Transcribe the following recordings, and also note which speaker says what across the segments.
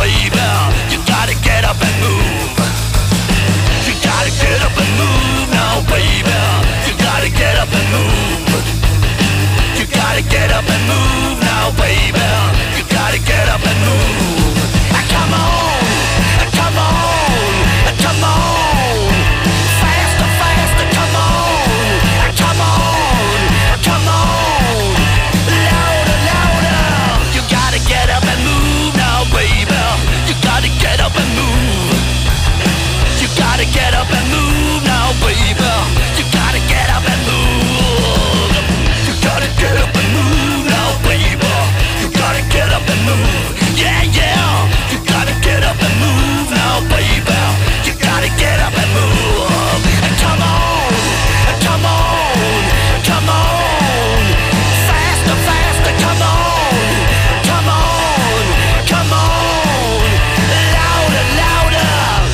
Speaker 1: baby. You gotta get up and move. You gotta get up and move now, baby. You gotta get up and move. You gotta get up and move now, baby. You gotta get up and move. Come on, come on, come on. Faster, faster, come on. Come on, come on. Louder, louder. You gotta get up and move now, baby. You gotta get up and move. You gotta get up and move now, baby. You gotta get up and move. You gotta get up and move now, baby. You gotta get up and move. Yeah, yeah. You gotta get up and move now, baby. You gotta get up and move. And come on, come on, come on. Faster, faster, come on. Come on, come on. Louder, louder.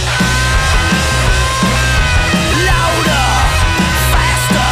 Speaker 1: Louder, faster.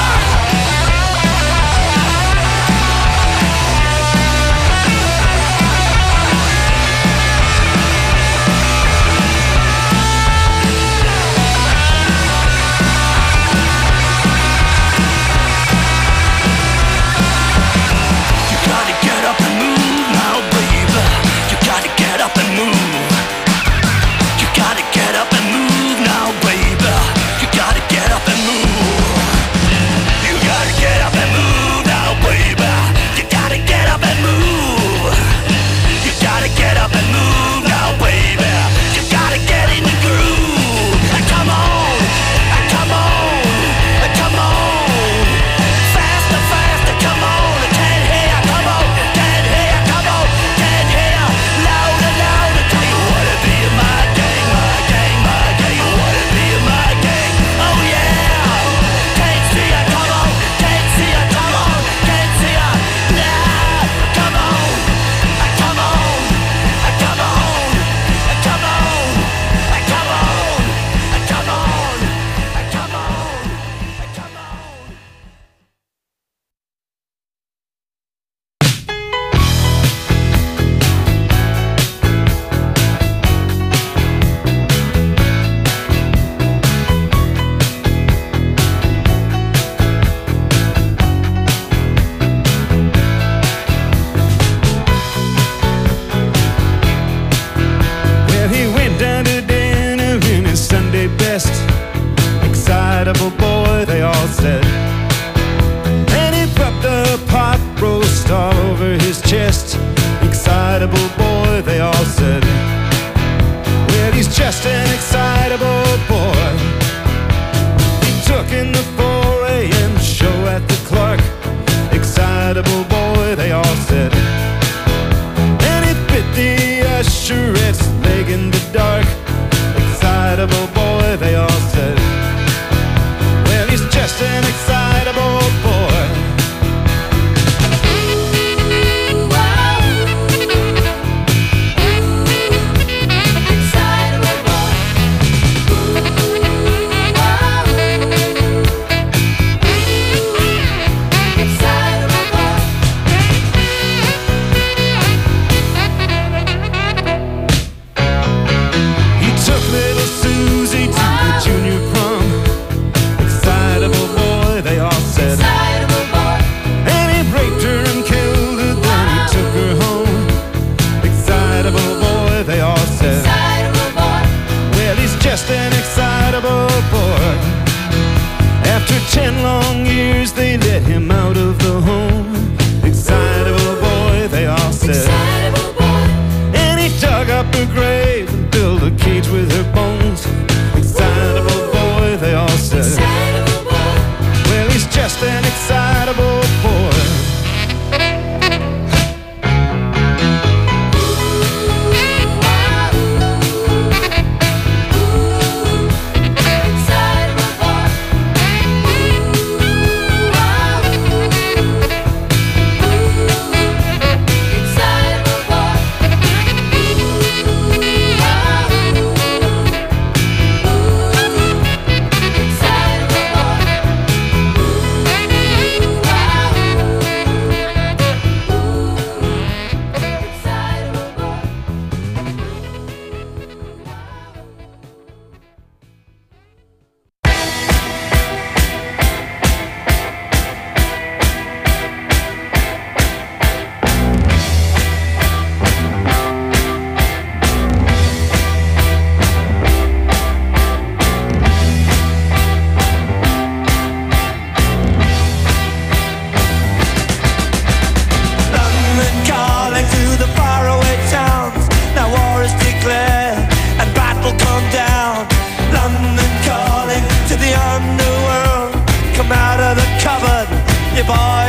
Speaker 1: You gotta get up and move now, baby. You gotta get up and move. You gotta get up and move now, baby. You gotta get up and move. You gotta get up and move now, baby. You gotta get up and move. You gotta get up and move now, baby. You gotta get in the groove. Come on, come on, come on. Faster, faster, come on. Can't hear, come on. Can't hear, come on. Can't hear. Louder, louder. Tell you wanna be in my gang, my gang, my gang. You wanna be in my gang. Oh yeah. Can't see ya, come on. Can't see ya, come on. Can't see ya. Nah, come on. Come on. Come on. Come on. Come on. Come on. Come on. Come on.
Speaker 2: Well, he went down to dinner in his Sunday best. Excitable boy, they all said. And he popped a pot roast all over his chest. Excitable boy, they all said. Well, he's just an excitable boy. He took in the 4 a.m. show at the Clark. Excitable boy, they all said. And he bit the usherette's leg in the dark. Excitable boy, they all said. Well, he's just an excitable boy.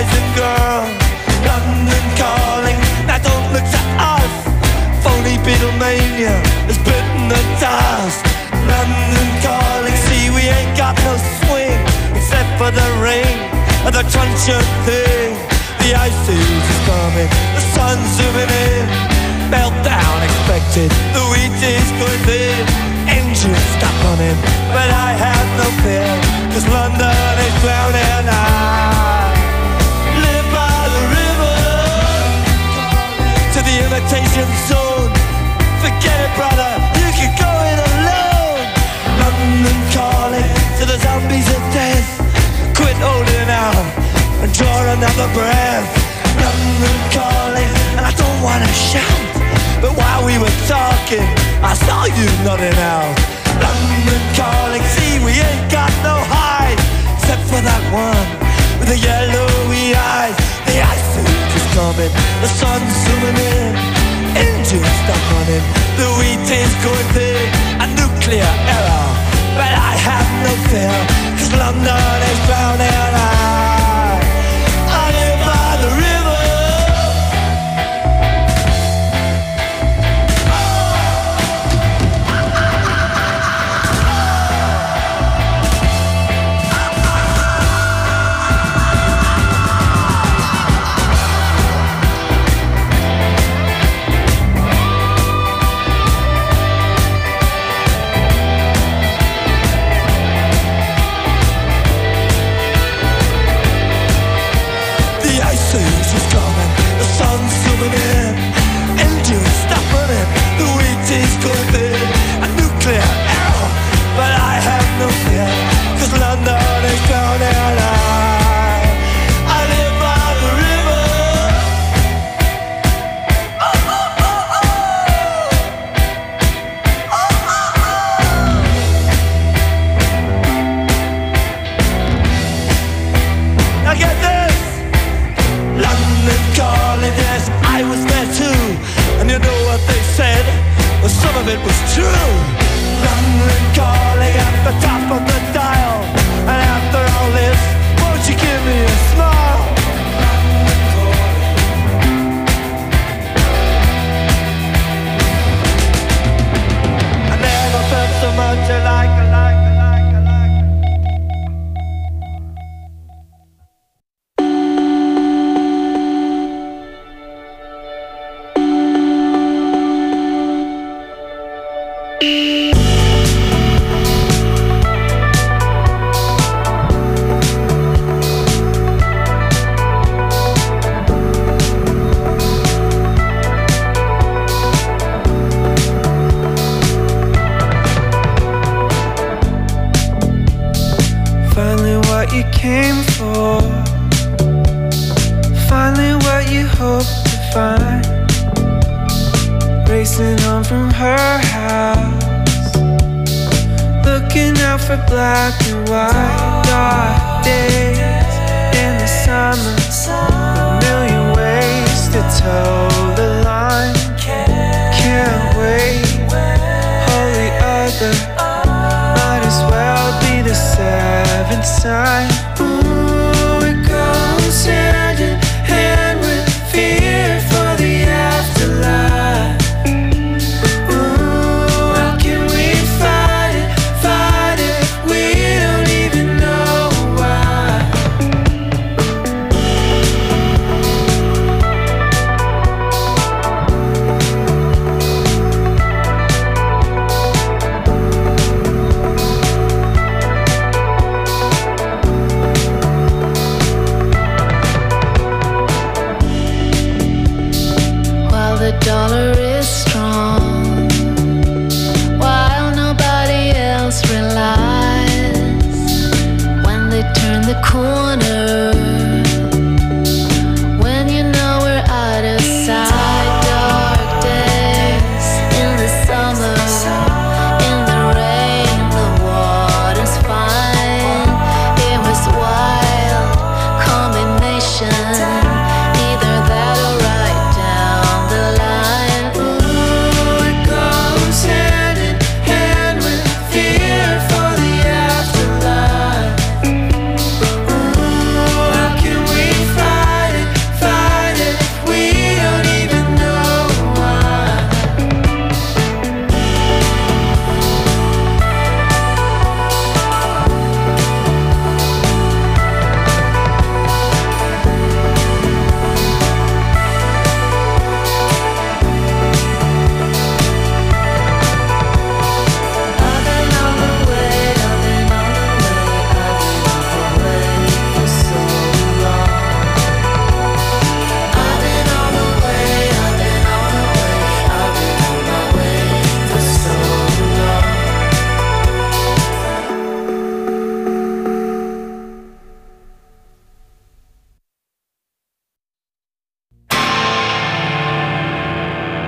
Speaker 1: boys and girls. London calling, now don't look to us. Phony Beatlemania has bitten the dust. London calling, see we ain't got no swing except for the rain and the crunch of thing. The ice age is coming, the sun's zooming in. Meltdown expected, the wheat is going thin. Engines stop running, but I have no fear, 'cause London is drowning. I live by the river, to the imitation zone. Forget it, brother, you can go it alone. London calling to the zombies of death. Quit holding out and draw another breath. London calling, and I don't wanna shout, but while we were talking, I saw you nodding out. London calling, see we ain't got no hide, except for that one with the yellowy eyes. The ice age is coming, the sun's zooming in. Engines stop running, the wheat is going thin. A nuclear error, but I have no fear, 'cause London is drowning. I live by the river.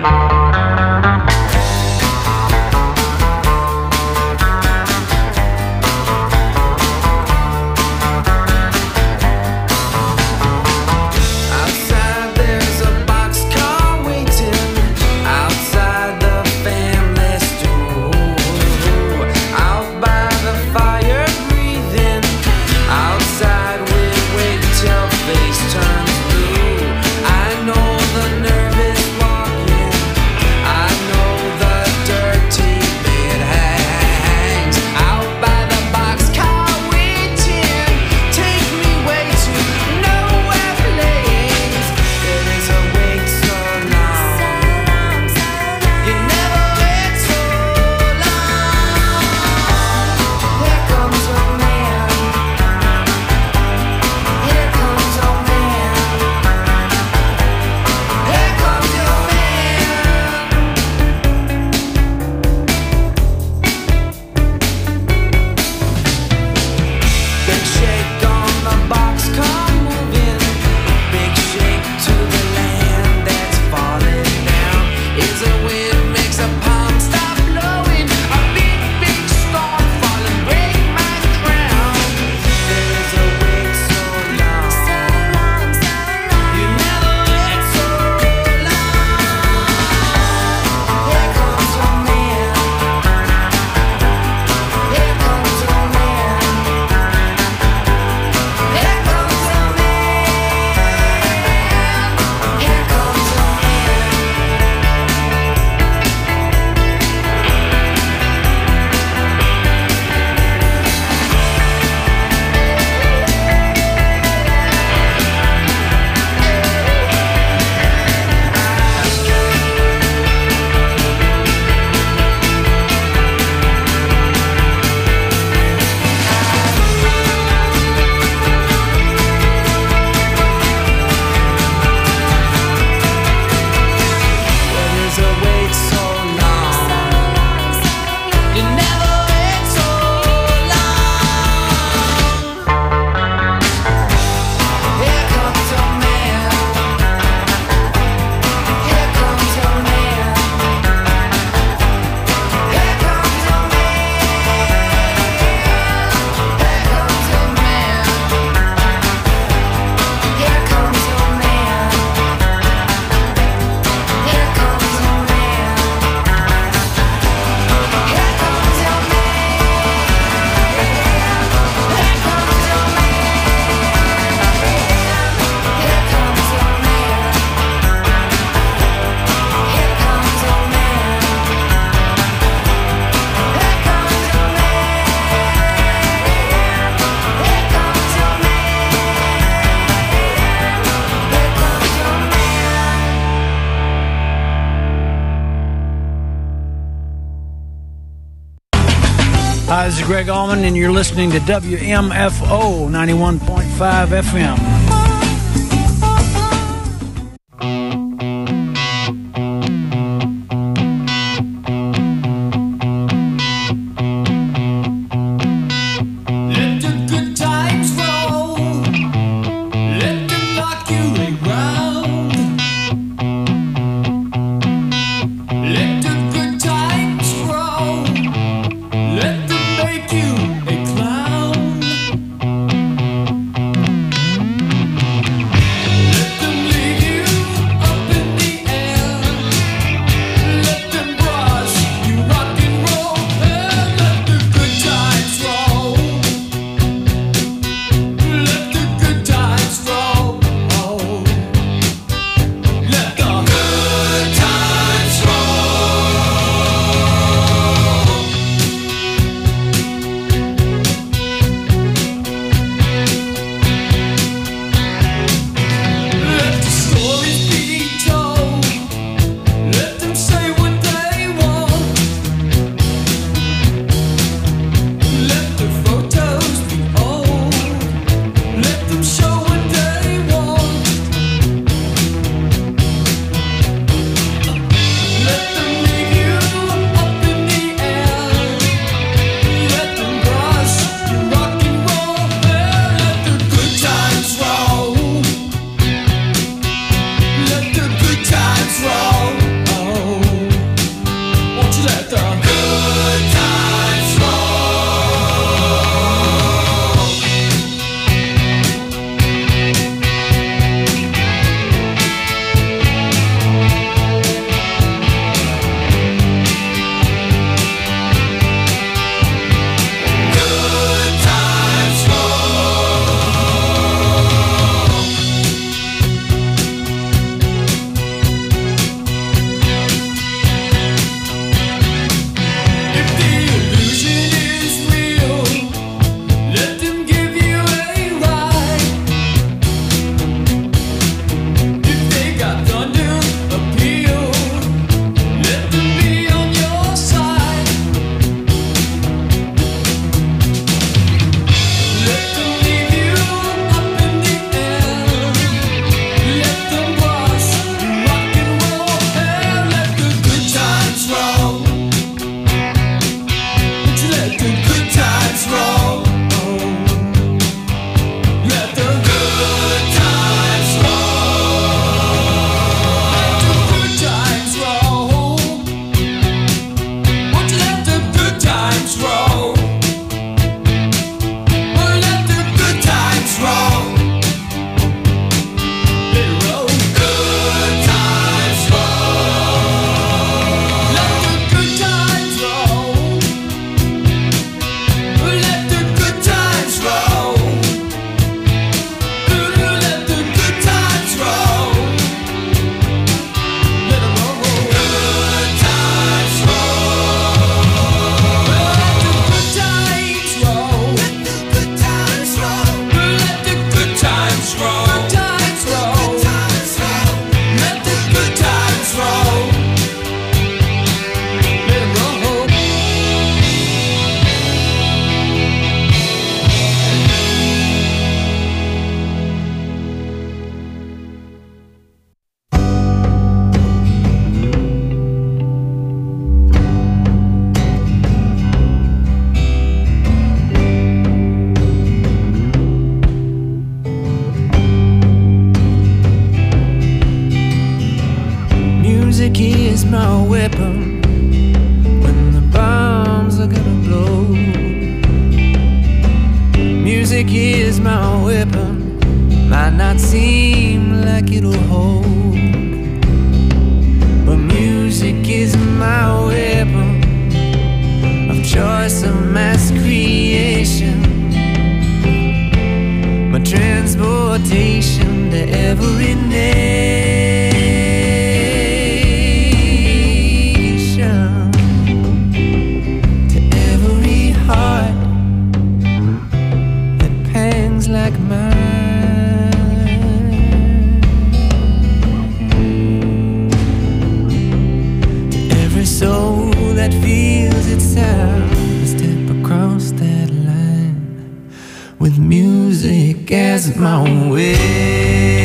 Speaker 3: Hi, this is Greg Allman, and you're listening to WMFO 91.5 FM.
Speaker 4: Let the good times roll. Music is my weapon when the bombs are gonna blow. Music is my weapon, might not seem like it'll hold, but music is my weapon of choice, of mass creation, my transportation to every nation, to every heart that pangs like mine, to every soul that feels itself step across that line with music as my way.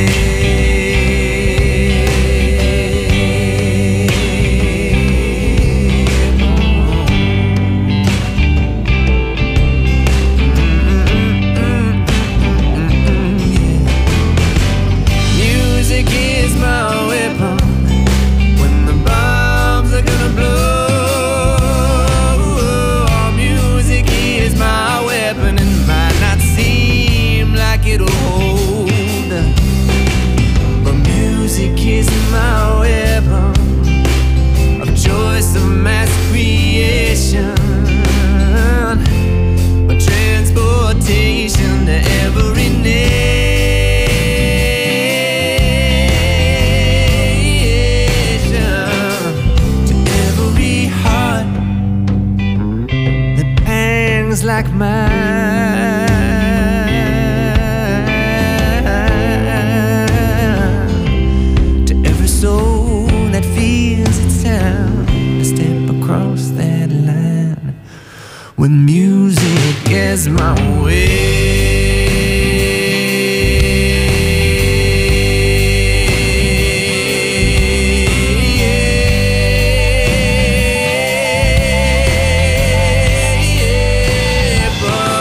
Speaker 4: Music is my weapon when the bombs are gonna blow. Music is my weapon and might not seem like it'll hold, but music is my weapon of choice, of mass creation, but transportation to every nation, to every heart that pangs like mine, to every soul that feels itself to step across that line with music as my way. But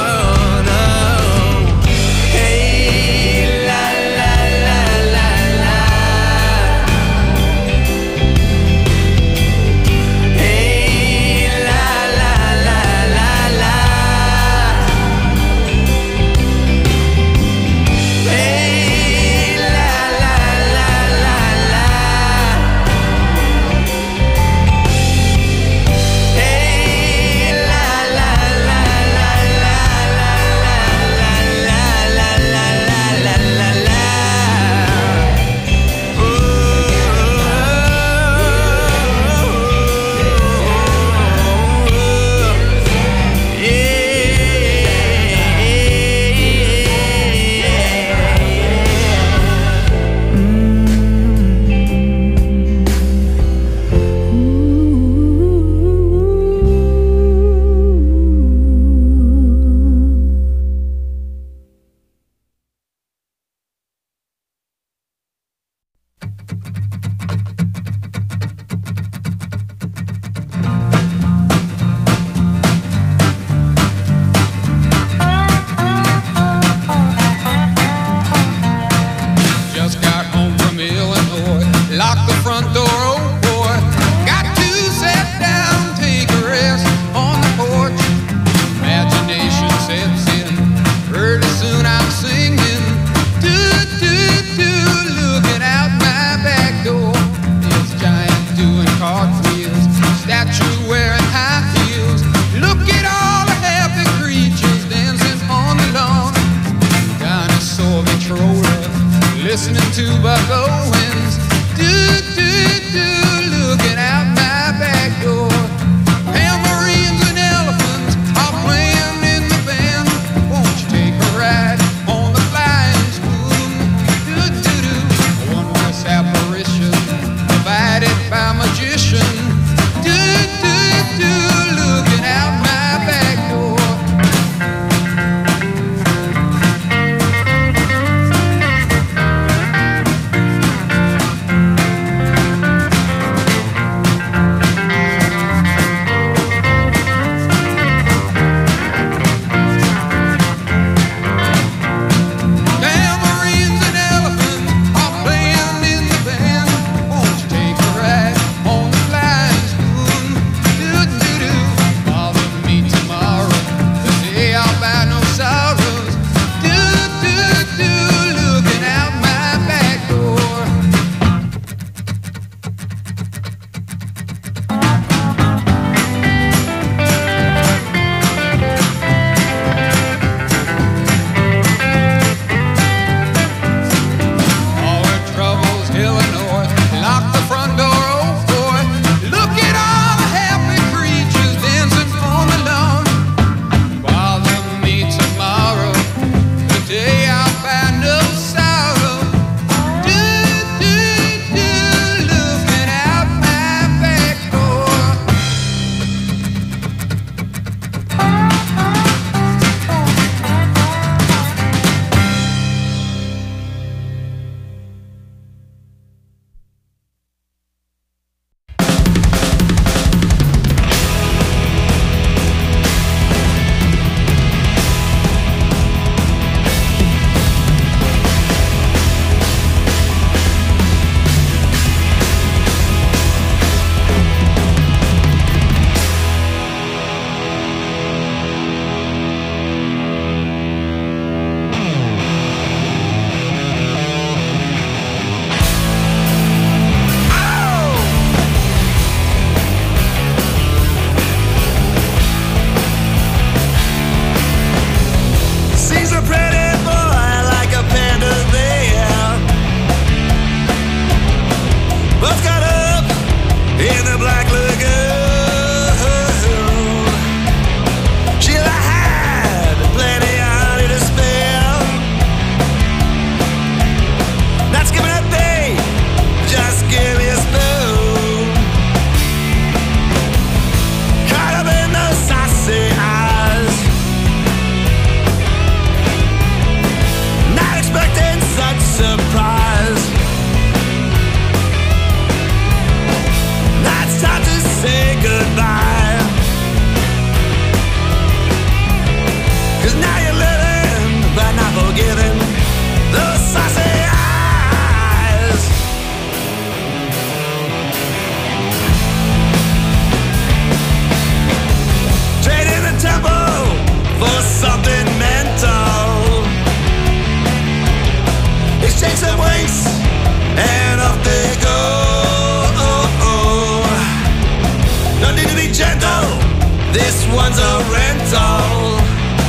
Speaker 1: This one's a rental.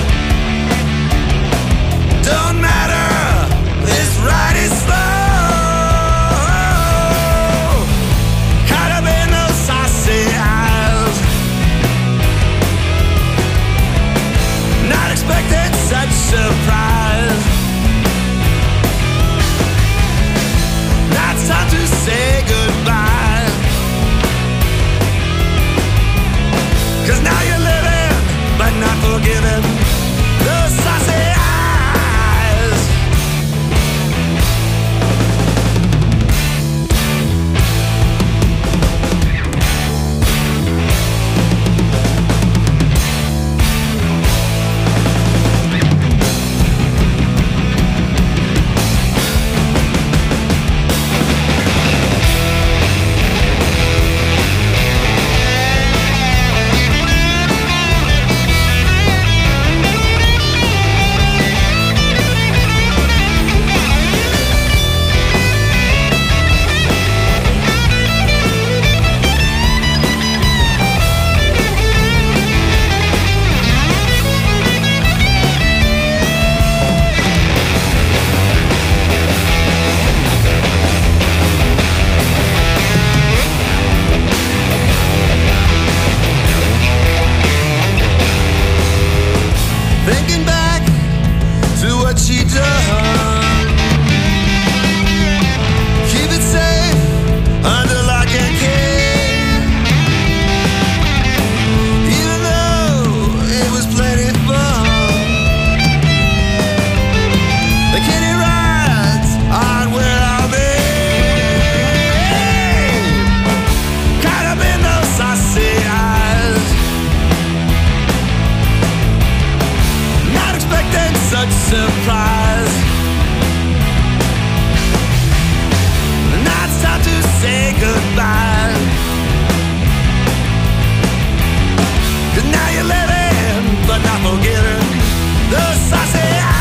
Speaker 1: Don't matter, this ride is slow. Caught up in those saucy eyes. Not expecting such surprise. Now it's time to say goodbye. 'Cause now you're living, but not forgiven. Those saucy eyes. Thinking back to what she done. Keep it safe under lock and key. Even though it was plenty fun. The kiddie rides on where I'll be. Caught up in those saucy eyes. Not expecting such surprise. Now it's time to say goodbye. 'Cause now you're living, but not forgetting those saucy eyes.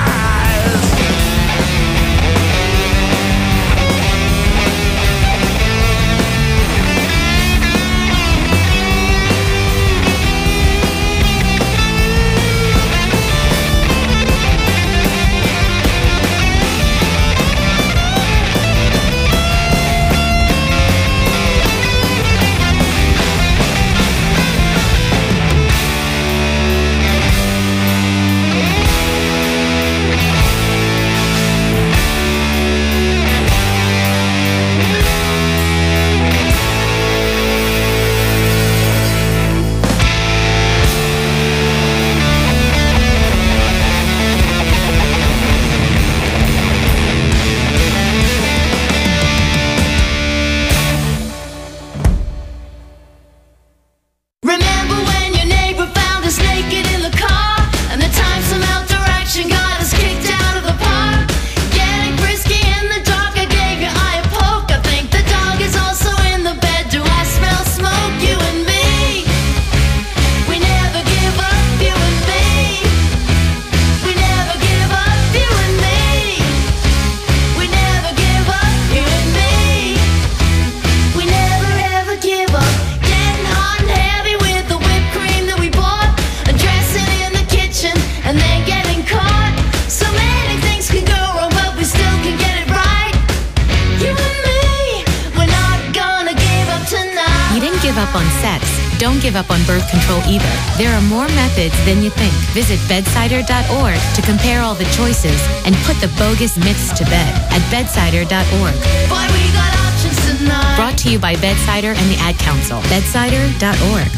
Speaker 5: Remember when your neighbor found us naked in the car, and the time some outdoor action got us kicked out of the park? Getting frisky in the dark, I gave your eye a poke. I think the dog is also in the bed. Do I smell smoke? You and me, we never give up. You and me, we never give up. You and me, we never give up. You and me, we never ever give up. Getting hot and heavy with the whipped cream that we bought, undressing in the kitchen and then getting caught. So many things can go wrong, but we still can get it right. You and me, we're not gonna give up tonight.
Speaker 6: You didn't give up on sex. Don't give up on birth control either. There are more methods than you think. Visit bedsider.org to compare all the choices and put the bogus myths to bed at bedsider.org.
Speaker 5: Boy, we got options tonight.
Speaker 6: Brought to you by Bedsider and the Ad Council. Bedsider.org.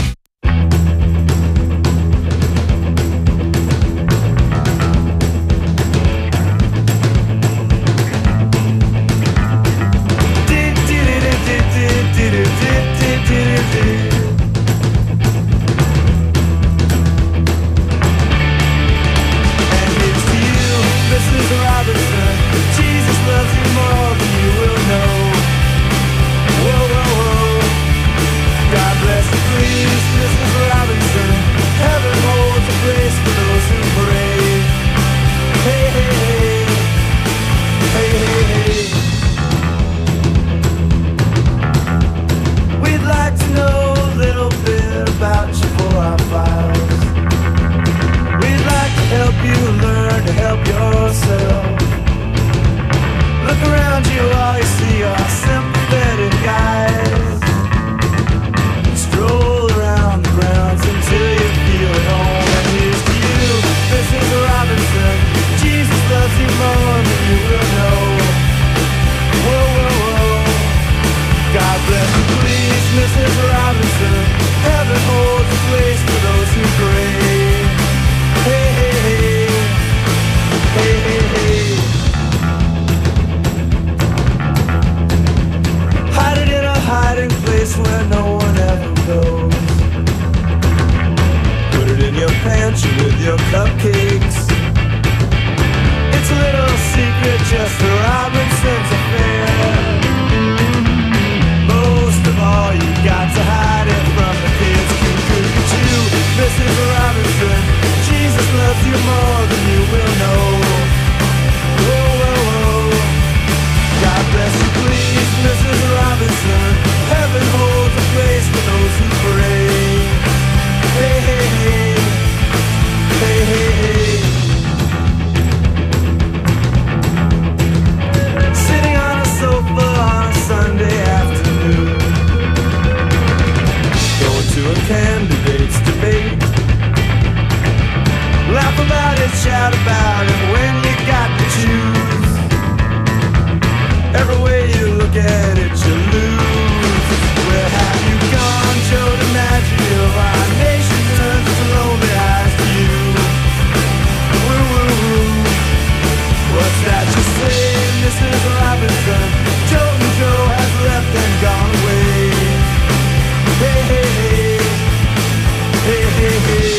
Speaker 2: And it's you, Mrs. Robinson. Jesus loves you more than you will know. Whoa, whoa, whoa. God bless you, please. bless you, please, Mrs. Robinson. Heaven holds a place for those who pray. Hey, hey, hey. Hey, hey, hey. Hide it in a hiding place where no one ever goes. Put it in your pantry with your cupcakes. It's a little secret just for Robinson's affair. Most of all, you got to hide it from the kids. Look at you, Mrs. Robinson. Jesus loves you more than you will know. Oh, oh, oh. God bless you, please, Mrs. Robinson. Heaven holds a place for those who pray. Hey, hey, hey. Hey, hey, hey. Sitting on a sofa on a Sunday afternoon, going to a candidate's debate. Laugh about it, shout about it when you got to choose. Every way you look at it, you lose. Where have you gone, Joe DiMaggio? Our nation turns its lonely eyes to you. Woo, woo, woo. What's that you say, Mrs. Robinson? Joe and Joe has left and gone away. Hey, hey, hey. Hey, hey, hey.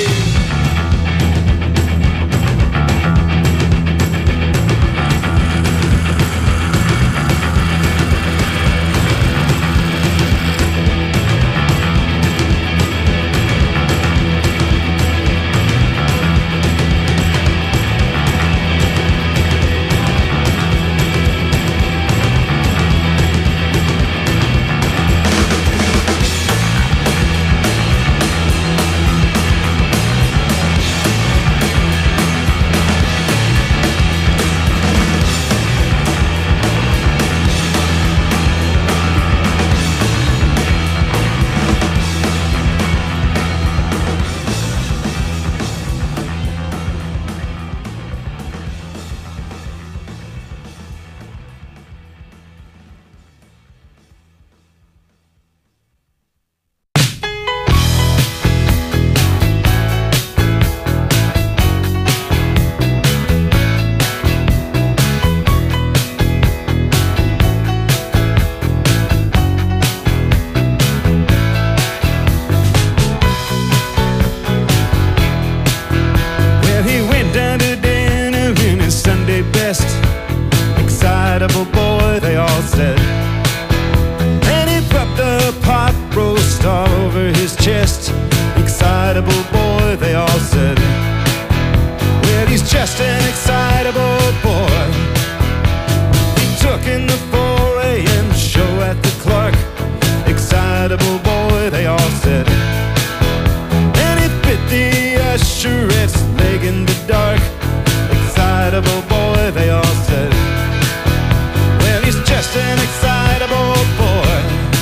Speaker 2: Excitable boy, they all said. And he propped a pot roast all over his chest. Excitable boy, they all said. Well, he's just an excitable boy. He took in the 4 a.m. show at the Clark. Excitable boy, they all said. And he bit the usherette's leg in the dark. Excitable boy, they all said. Well, he's just an excitable boy.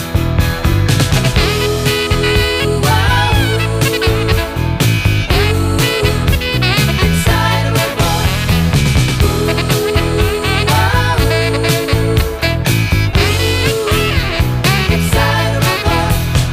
Speaker 5: Excitable boy. Excitable boy.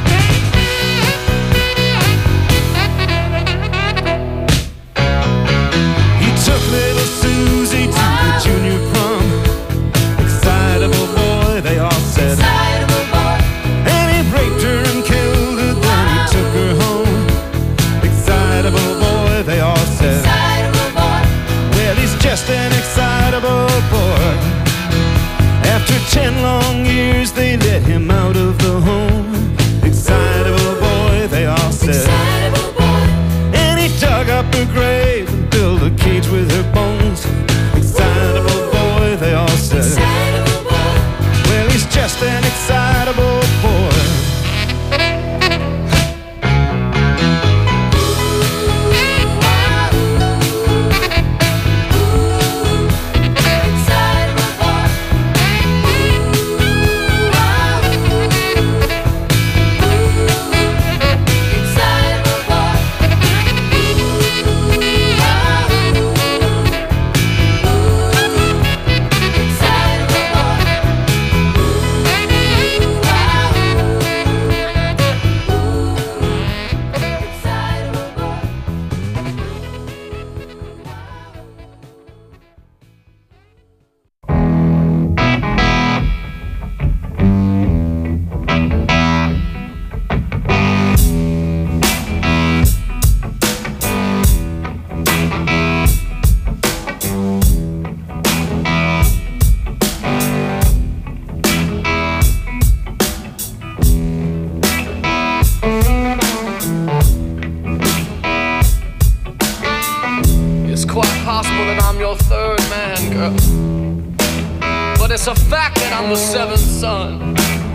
Speaker 7: I'm the seventh son.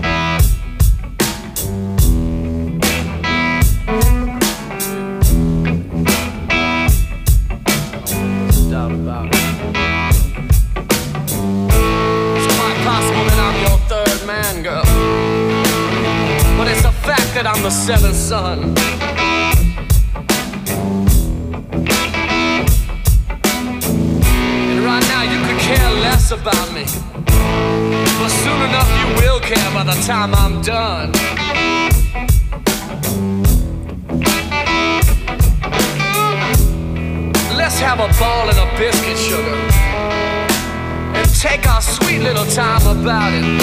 Speaker 7: Doubt about it. It's quite possible that I'm your third man, girl. But it's a fact that I'm the seventh son. And right now you could care less about me, but soon enough you will care by the time I'm done. Let's have a ball and a biscuit, sugar, and take our sweet little time about it.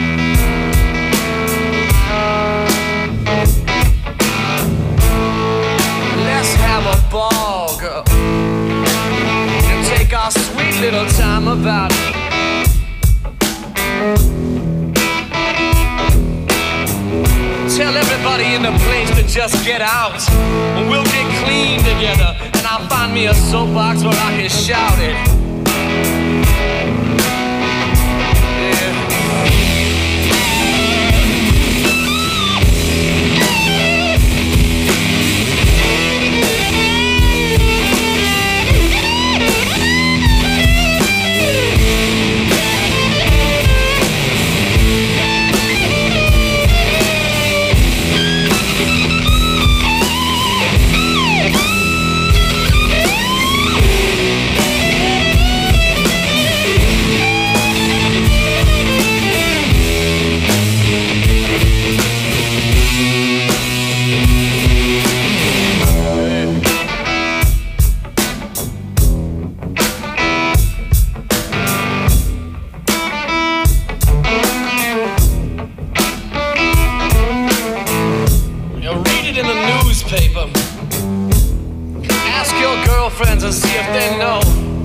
Speaker 7: Let's have a ball, girl, and take our sweet little time about it. Tell everybody in the place to just get out, and we'll get clean together, and I'll find me a soapbox where I can shout it. Ask your girlfriends and see if they know.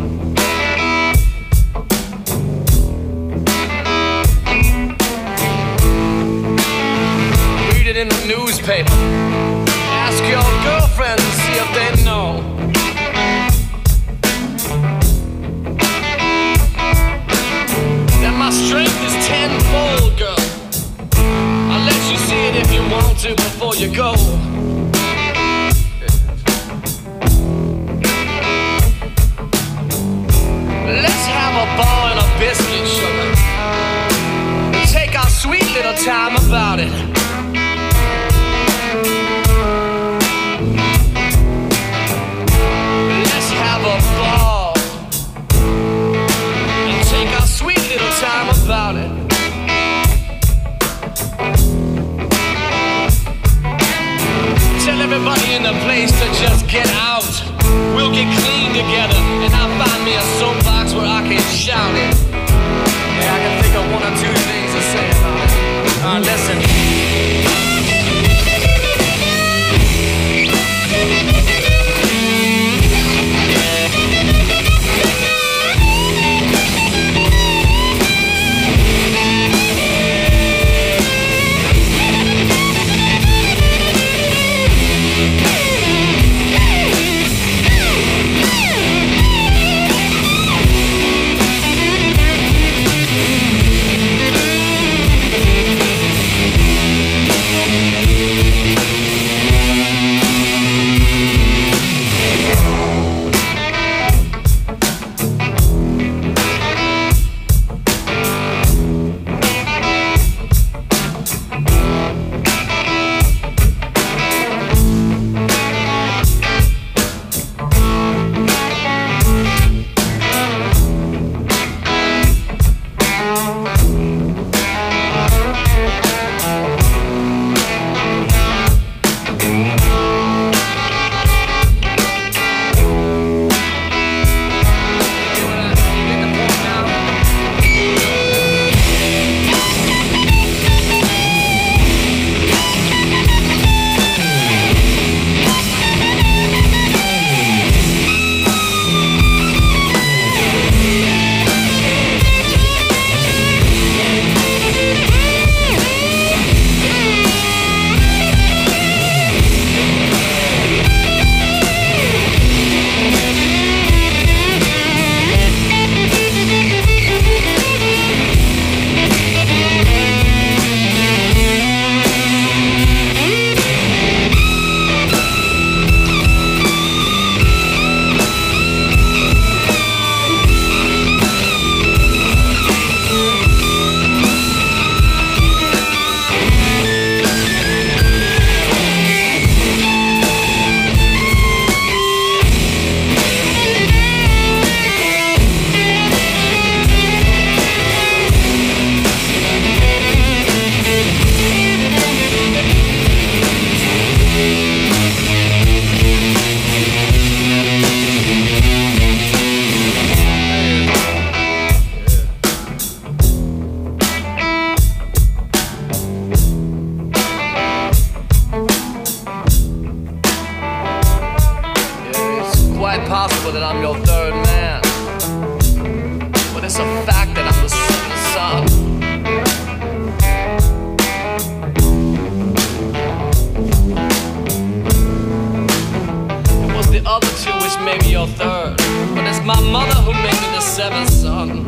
Speaker 7: Read it in the newspaper. Ask your girlfriends and see if they know. That my strength is tenfold, girl. I'll let you see it if you want to before you go. Let's have a ball and a biscuit, sugar. Take our sweet little time about it. Let's have a ball and take our sweet little time about it. Tell everybody in the place to just get out. We'll get clean together, and I'll find me a soapbox where I can shout it. Yeah, I can think of one or two things to say about it. Listen. that I'm your third man. But it's a fact that I'm the seventh son. It was the other two which made me your third, but it's my mother who made me the seventh son.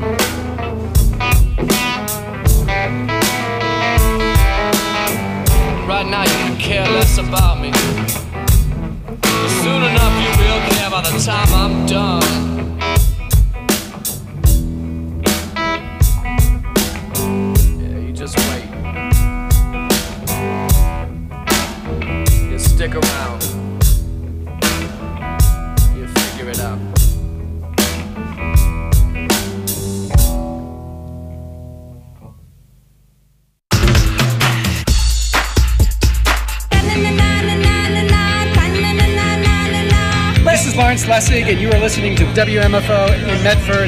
Speaker 7: Right now you can care less about me, but soon enough you will care by the time I'm done. Yeah, you just wait. You stick around. You figure it out.
Speaker 3: This is Lawrence Lessig, and you are listening to WMFO in Medford.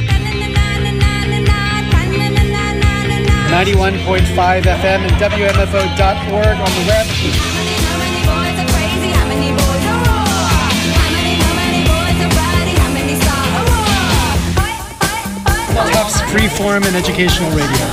Speaker 3: 91.5 FM and WMFO.org on the web. Tufts Freeform and Educational Radio.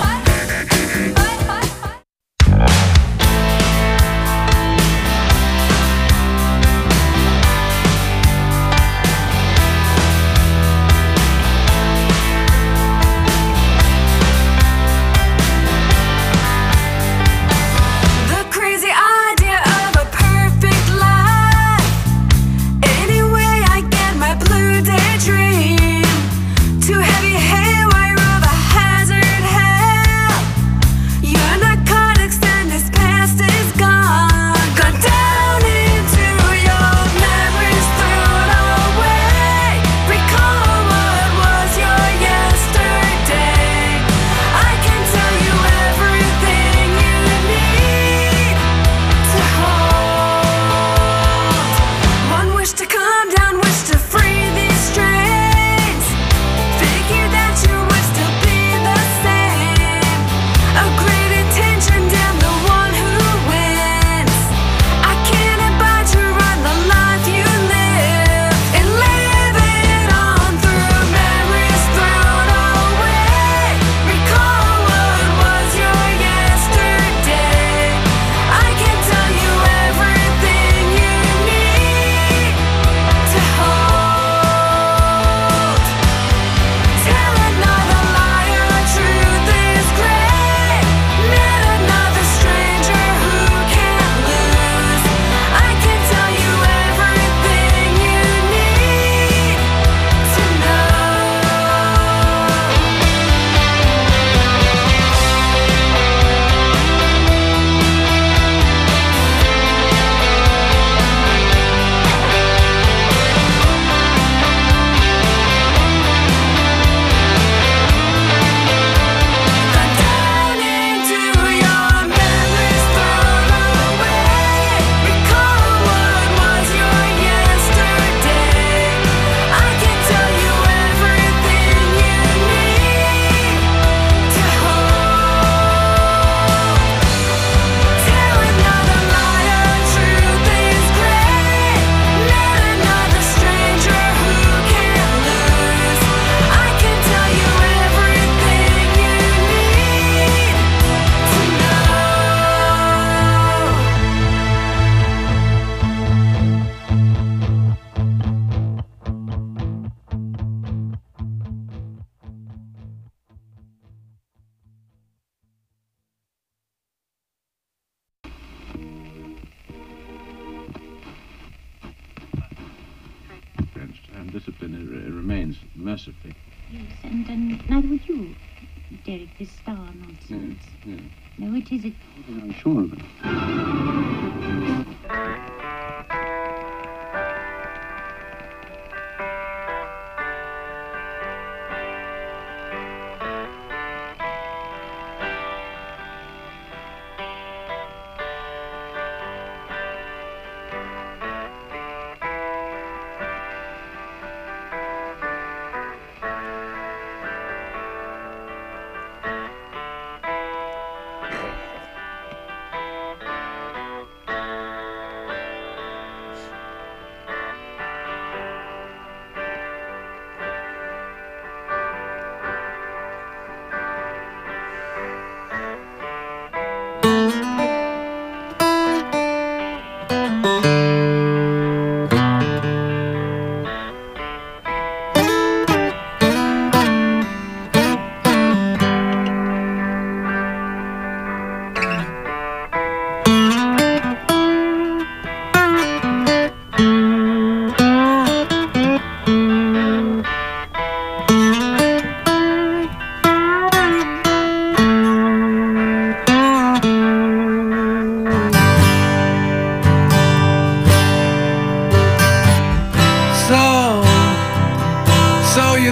Speaker 8: Discipline remains mercifully.
Speaker 9: Yes, and neither would you, Derek, this star nonsense.
Speaker 8: Yeah.
Speaker 9: No, it isn't.
Speaker 8: I'm sure of it.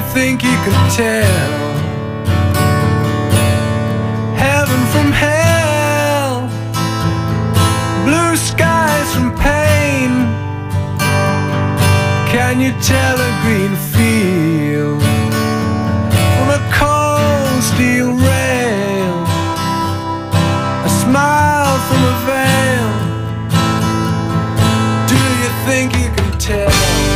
Speaker 4: think you can tell heaven from hell, blue skies from pain? Can you tell a green field from a cold steel rail, a smile from a veil? Do you think you can tell?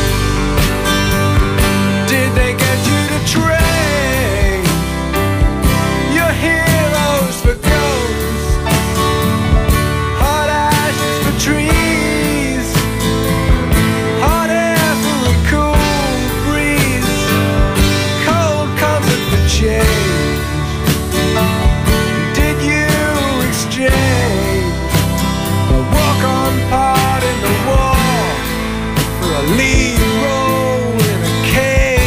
Speaker 4: Did they get you to train your heroes for ghosts, hot ashes for trees, hot air for a cool breeze, cold comfort for change? Did you exchange a walk-on part in the wall for a lead role in a cage?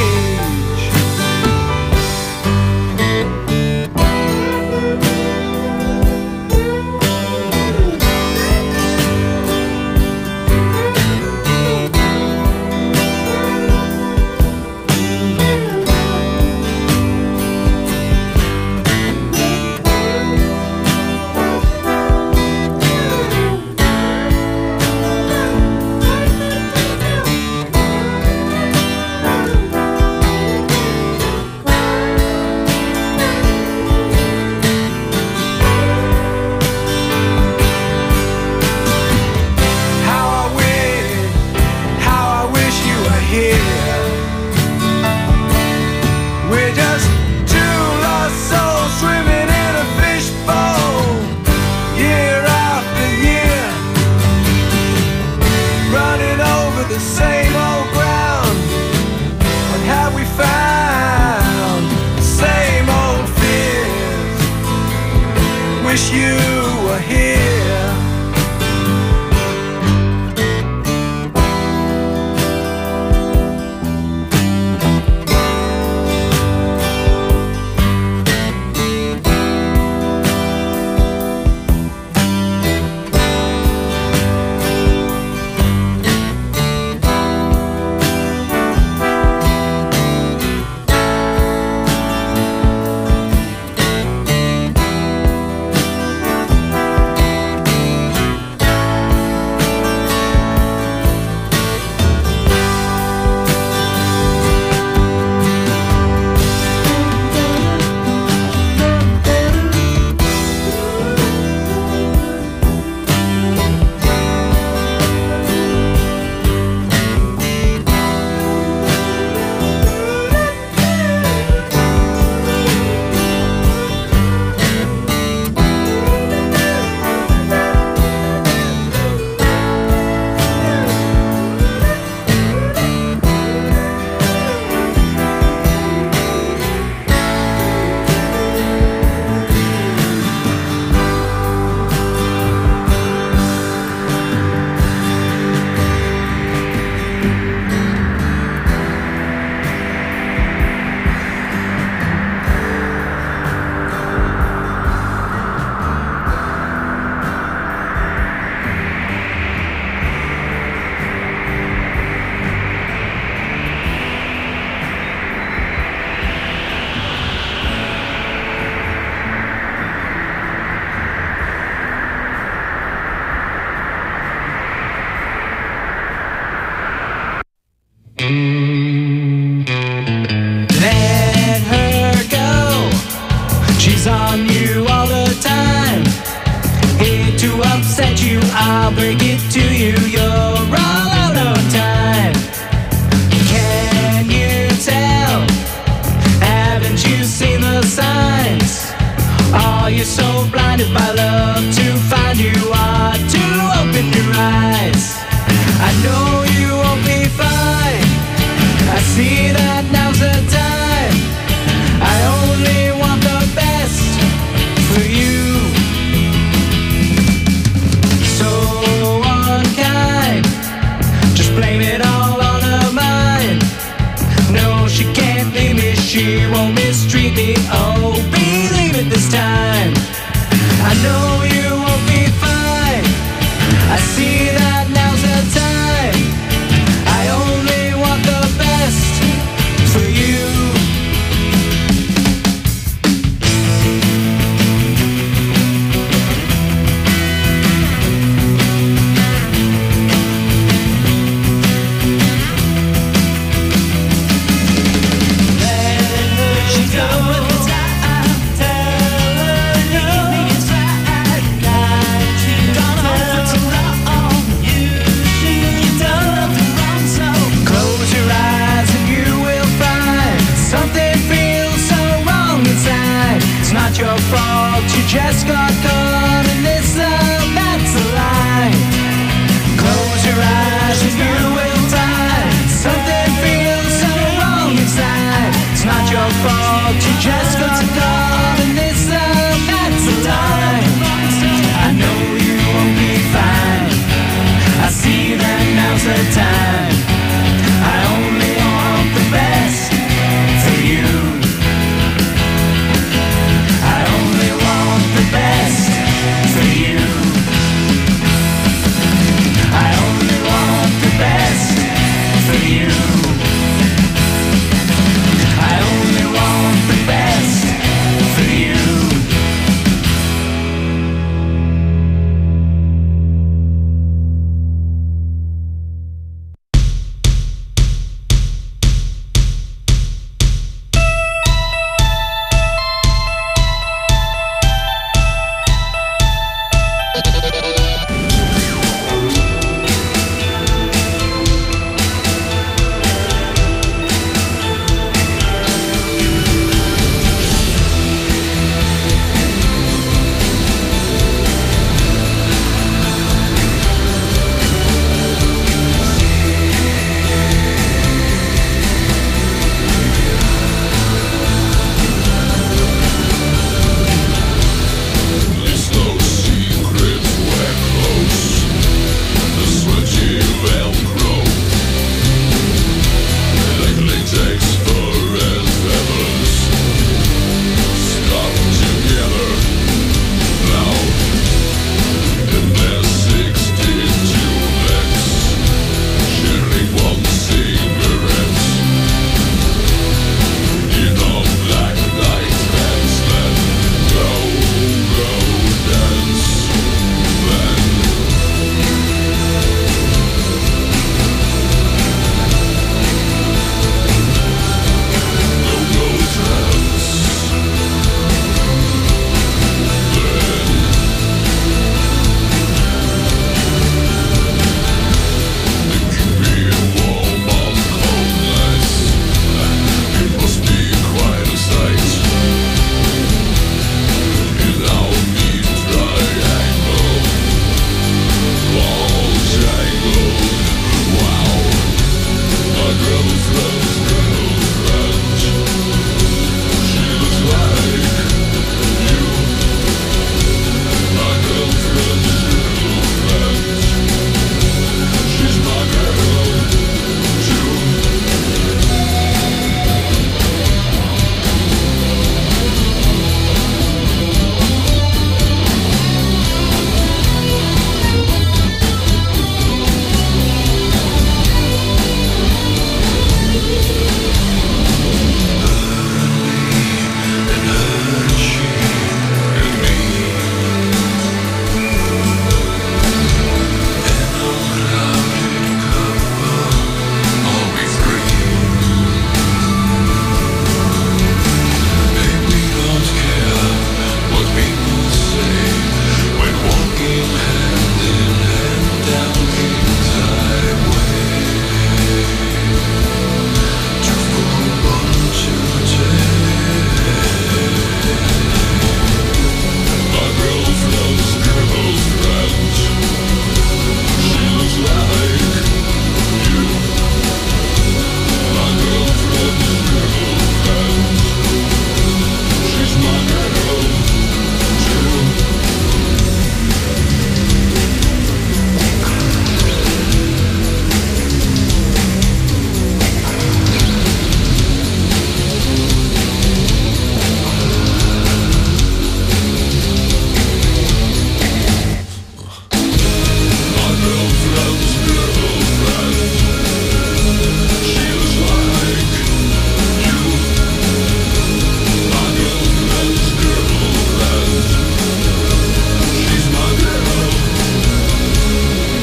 Speaker 4: How I wish you were here. We're just two lost souls swimming in a fishbowl, year after year, running over the same old ground. What have we found? The same old fears. Wish you were here.
Speaker 10: Let her go. She's on you all the time. Hate to upset you, I'll break it to you. You're all out of time. Can you tell? Haven't you seen the signs? Are you so blinded by love to find you are to open your eyes? I know you won't be fine. I see that now's the time. I only want the best for you. So unkind, just blame it all on her mind. No, she can't leave me, she won't be